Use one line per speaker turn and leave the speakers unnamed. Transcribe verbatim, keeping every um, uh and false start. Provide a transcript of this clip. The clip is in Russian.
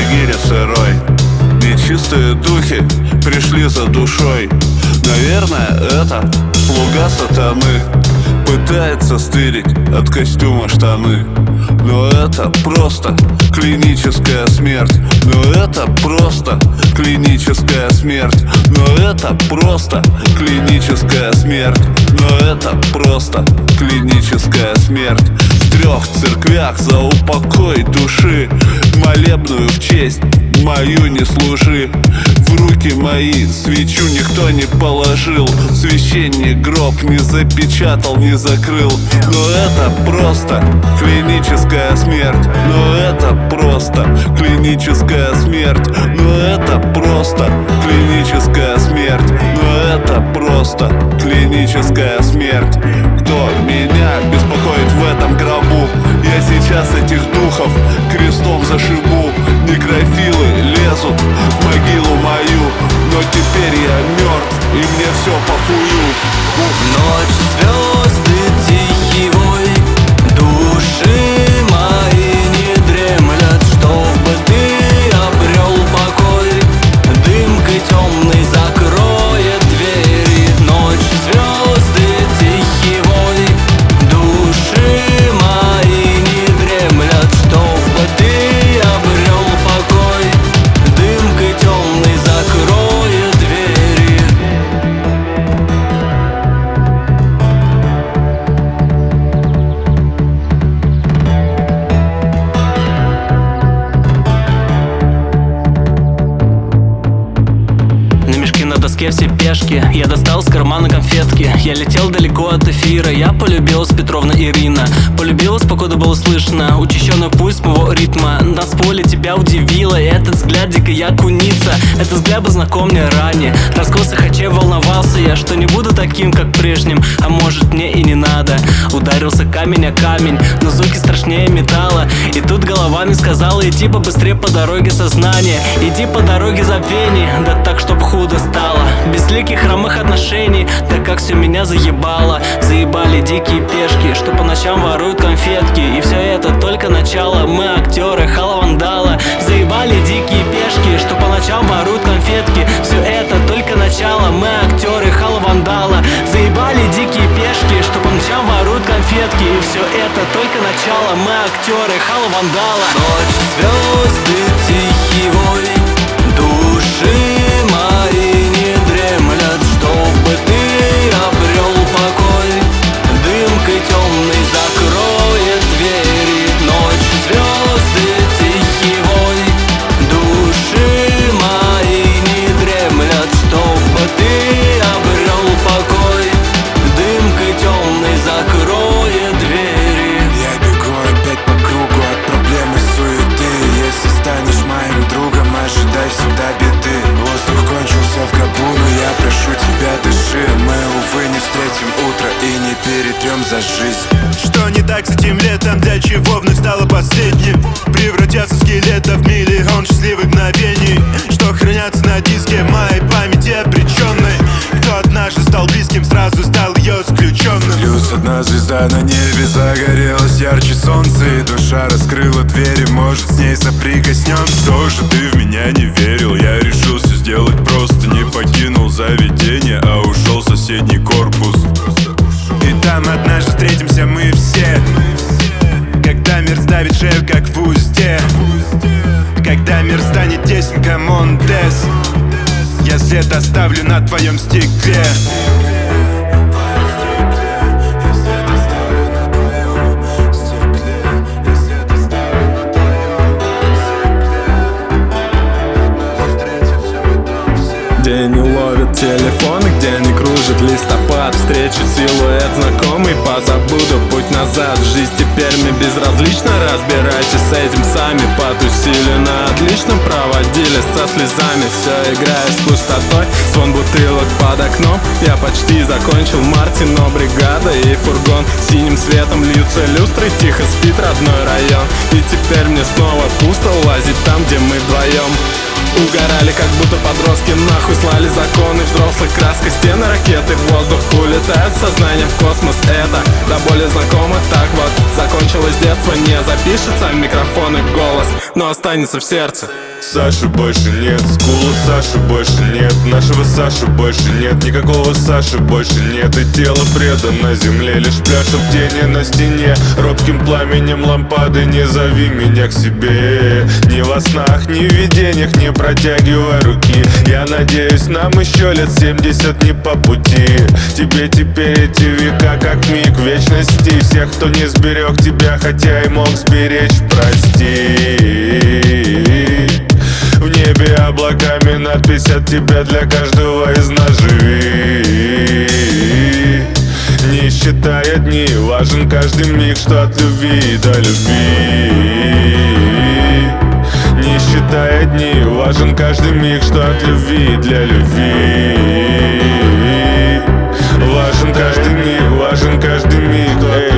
снегире сырой. Нечистые духи пришли за душой. Наверное, это слуга сатаны пытается стырить от костюма штаны. Но это просто клиническая смерть. Но это просто клиническая смерть. Но это просто клиническая смерть. Но это просто клиническая смерть. В трех церквях за упокой души молебную в честь мою не служи. В руки мои свечу никто не положил. Священник гроб не запечатал, не закрыл. Но это просто клиническая смерть. Но это просто клиническая смерть. Но это просто клиническая смерть. Но это просто клиническая смерть. Кто меня беспокоит в этом гробу? Я сейчас этих духов крестом зашибу. Некрофилы лезут в могилу мою, но теперь я мертв, и мне все похую.
Ночь, звезды, тихий вой, души мои не дремлят, чтобы ты обрел покой. Дымкой темной закроет двери. Ночь, звезды, тихий вой, души мои не дремлят, чтобы ты обрел покой. Дымкой темной закроет двери. На мешке на доске все пешки. Я достал с кармана конфетки. Я летел далеко от эфира. Я полюбилась Петровна Ирина. Полюбилась, покуда было слышно учащенный пульс моего ритма. На поле тебя удивило. И этот взгляд дико я куница. Этот взгляд был знаком мне ранее. Раскос хачей волновался я, что не буду таким, как прежним. А может мне и не надо. Ударился камень о камень, но звуки страшнее металла. И тут голова мне сказала: иди побыстрее по дороге сознания. Иди по дороге забвений, да так, чтоб худо стало. Безликих хромых отношений, да как все меня заебало. Заебали дикие пешки, что по ночам воруют конфетки. И все это только начало, мы актеры хала-вандала. Заебали дикие пешки, что по ночам воруют конфетки. Все это только начало, мы актеры хала-вандала. Заебали дикие пешки, что по ночам воруют конфетки. И все это только начало, мы актеры хала-вандала. Ночь, звезды, тихий вой, души мои не дремлят, чтобы ты обрел покой. Дымкой темной закроет двери. Ночь, звезды, тихий вой, души мои не дремлят, чтобы ты обрел покой. Дымкой темной закроет двери.
Я бегу опять по кругу от проблем и суеты. Если станешь моим другом, ожидай всегда беды. Воздух кончился в гробу, но я прошу тебя, дыши. Мы, увы, не встретим утро и не перетрем за жизнь.
Что не так с этим летом? Для чего вновь стало последним? Превратятся скелетов в миллион счастливых мгновений, что хранятся на диске моей памяти обреченной. Кто однажды стал близким, сразу стал ее исключенным.
Плюс одна звезда на небе загорелась ярче солнца, и душа раскрыла двери, может, с ней соприкоснемся. Тоже ты в меня не верил, я решил все сделать просто. Не покинул заведение, а ушел в соседний корпус. И там однажды встретимся мы все, когда мир сдавит шею, как в узде. Когда мир станет тесен, камон, Дэс. Я след оставлю на твоем стекле.
Где не ловят телефоны, где не кружит листопад. Встречу силуэт знакомый, позабуду путь назад. Жизнь теперь мне безразлична, разбирайтесь с этим сами. Потусили на отличном, проводили со слезами. Все играет с пустотой, звон бутылок под окном. Я почти закончил Мартин, но бригада и фургон. Синим светом льются люстры, тихо спит родной район. И теперь мне снова пусто лазить там, где мы вдвоем. Угорали, как будто подростки, нахуй слали законы взрослых. Краска стены, ракеты, в воздух улетают сознание в космос. Это до боли знакомо, так вот закончилось детство. Не запишется в микрофон и голос, но останется в сердце.
Саши больше нет, скула Саши больше нет, нашего Саши больше нет, никакого Саши больше нет. И тело предано земле, лишь пляшут тени на стене. Робким пламенем лампады не зови меня к себе. Ни во снах, ни в видениях не протягивай руки. Я надеюсь, нам еще лет семьдесят не по пути. Тебе теперь эти века как миг вечности. Всех, кто не сберег тебя, хотя и мог сберечь, прости. В небе облаками надпись от тебя для каждого из нас: живи. Не считая дни, важен каждый миг, что от любви до любви. Не считая дни, важен каждый миг, что от любви для любви. Важен каждый миг, важен каждый миг.